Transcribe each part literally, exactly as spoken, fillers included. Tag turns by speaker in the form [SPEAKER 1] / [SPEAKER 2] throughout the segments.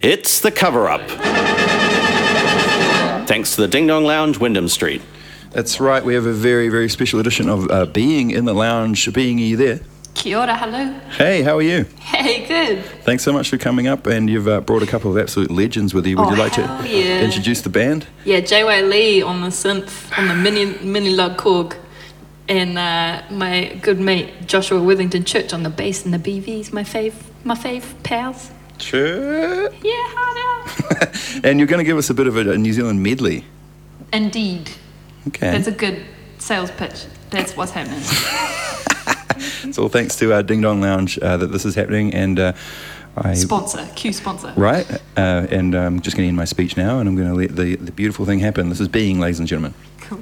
[SPEAKER 1] It's the cover-up. Thanks to the Ding Dong Lounge, Wyndham Street.
[SPEAKER 2] That's right, we have a very, very special edition of uh, Being in the Lounge. Being, are you there?
[SPEAKER 3] Kia ora, hello.
[SPEAKER 2] Hey, how are you?
[SPEAKER 3] Hey, good.
[SPEAKER 2] Thanks so much for coming up, and you've uh, brought a couple of absolute legends with you. Would
[SPEAKER 3] oh,
[SPEAKER 2] you like to
[SPEAKER 3] yeah.
[SPEAKER 2] introduce the band?
[SPEAKER 3] Yeah, J Y Lee on the synth, on the mini mini lug Korg, and uh, my good mate Joshua Withington Church on the bass and the B Vs, my fave, my fave pals.
[SPEAKER 2] Sure.
[SPEAKER 3] Yeah, hard out.
[SPEAKER 2] And you're going to give us a bit of a, a New Zealand medley.
[SPEAKER 3] Indeed.
[SPEAKER 2] Okay.
[SPEAKER 3] That's a good sales pitch. That's what's happening.
[SPEAKER 2] It's all thanks to our Ding Dong Lounge uh, that this is happening, and uh, I
[SPEAKER 3] sponsor, cue sponsor.
[SPEAKER 2] Right, uh, and I'm just going to end my speech now, and I'm going to let the, the beautiful thing happen. This is Being, ladies and gentlemen.
[SPEAKER 3] Cool.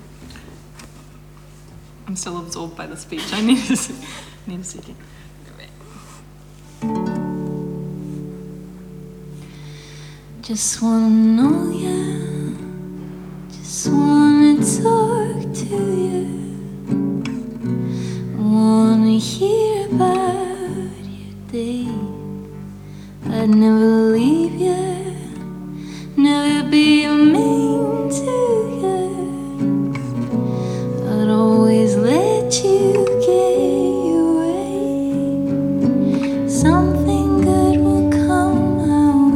[SPEAKER 3] I'm still absorbed by the speech. I need to see, need a second. Just wanna know ya, just wanna talk to you. Wanna hear about your day. I'd never leave you, never be mean to you. I'd always let you get your way. Something good will come our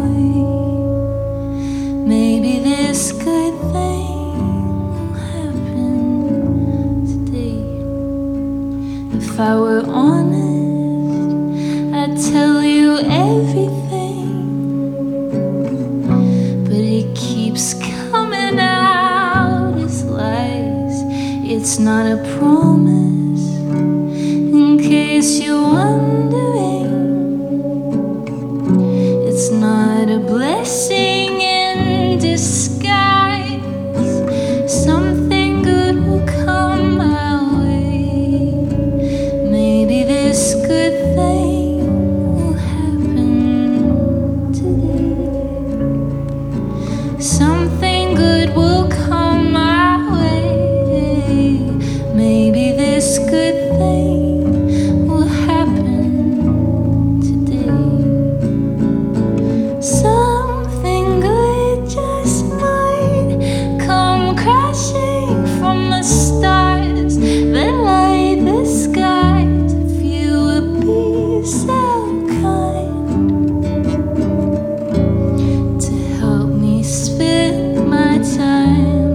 [SPEAKER 3] way. Maybe this good thing will happen today. If I were honest, I'd tell you everything, but it keeps coming out as lies. It's not a promise, in case you're wondering. It's not a blessing in disguise. Something good will come our way. Maybe this good thing will happen today. Something good will come my way. Maybe this good thing will happen today. Something good just might come crashing from the stars that light the skies. If you would be so kind to help me spend my time.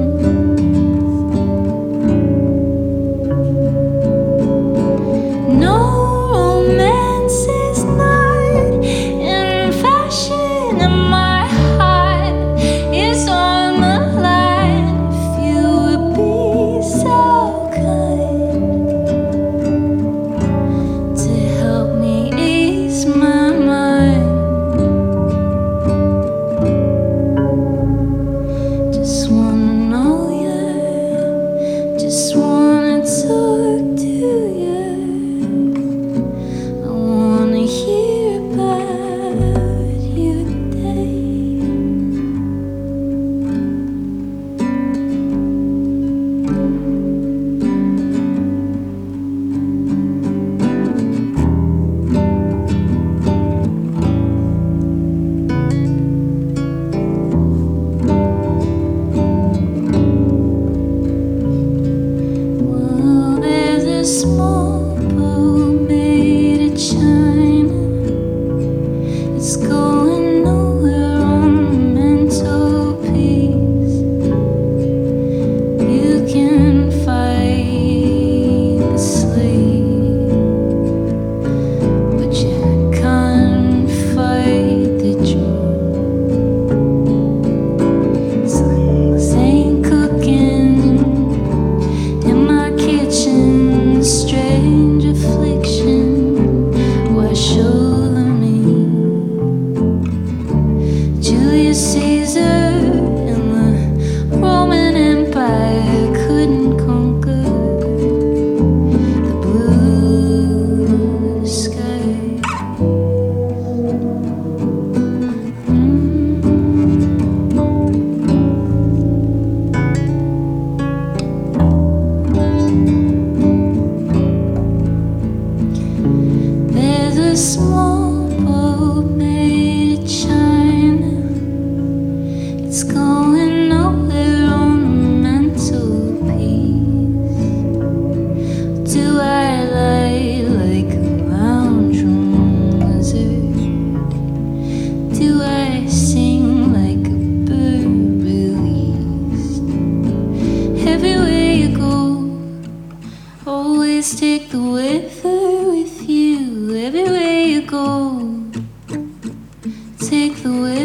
[SPEAKER 3] No romance is not in fashion, and my heart is on the line. If you would be so kind to help me ease my mind. Just wanna know you, just wanna talk to you. I wanna hear about your day. Well, there's a small boat made of China. It's going nowhere on the mantelpiece. You can fight the sleep, but you can't fight the dream. Things ain't cooking in my kitchen, strange affliction. Why show me Julius Caesar and the Roman Empire couldn't conquer the blue sky. There's a small boat made of China.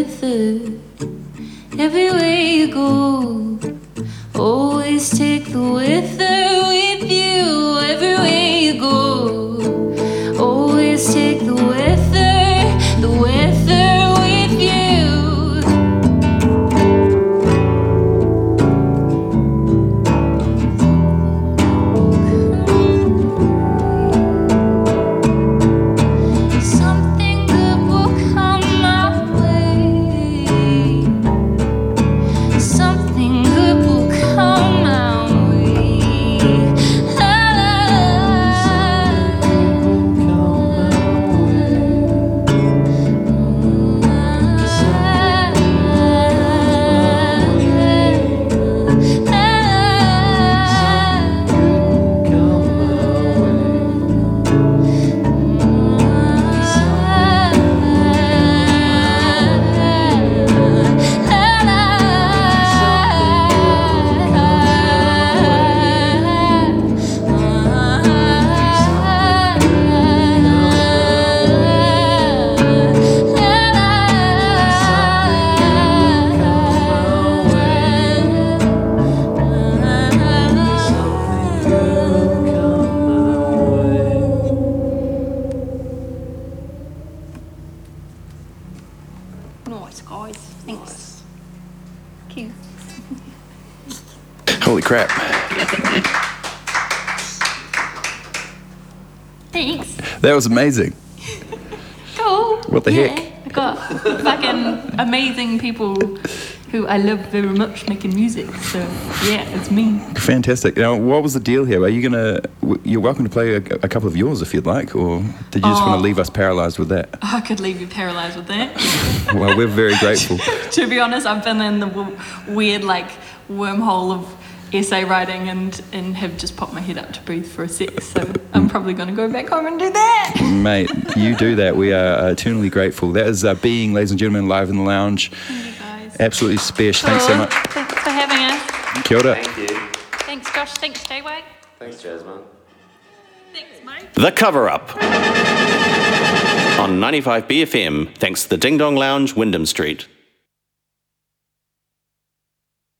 [SPEAKER 3] with her. Everywhere you go, always take the weather with you. Everywhere you go, always take the weather, the weather with you. Something good will come my way. Something good will come my way. Nice, guys. Thanks. Cute.
[SPEAKER 2] Holy crap.
[SPEAKER 3] Thanks.
[SPEAKER 2] That was amazing.
[SPEAKER 3] Cool.
[SPEAKER 2] What the
[SPEAKER 3] Yeah,
[SPEAKER 2] heck?
[SPEAKER 3] I got fucking amazing people who I love very much making music. So yeah, it's me.
[SPEAKER 2] Fantastic. Now, what was the deal here? Are you gonna? w- You're welcome to play a, a couple of yours if you'd like, or did you just want
[SPEAKER 3] Oh.
[SPEAKER 2] to leave us paralysed with that?
[SPEAKER 3] I could leave you paralysed with that.
[SPEAKER 2] Well, we're very grateful.
[SPEAKER 3] To be honest, I've been in the w- weird like wormhole of essay writing and, and have just popped my head up to breathe for a sec. So I'm probably going to go back home and do that.
[SPEAKER 2] Mate, you do that. We are eternally grateful. That is uh, Being, ladies and gentlemen, live in the lounge.
[SPEAKER 3] Thank you guys.
[SPEAKER 2] Absolutely special. Thanks so much.
[SPEAKER 3] Thanks for having us.
[SPEAKER 2] Kia ora.
[SPEAKER 4] Thank you.
[SPEAKER 3] Thanks, Josh. Thanks, J-Way.
[SPEAKER 4] Thanks, Jasmine.
[SPEAKER 3] Thanks, mate.
[SPEAKER 1] The Cover Up. On ninety-five B F M, thanks to the Ding Dong Lounge, Wyndham Street.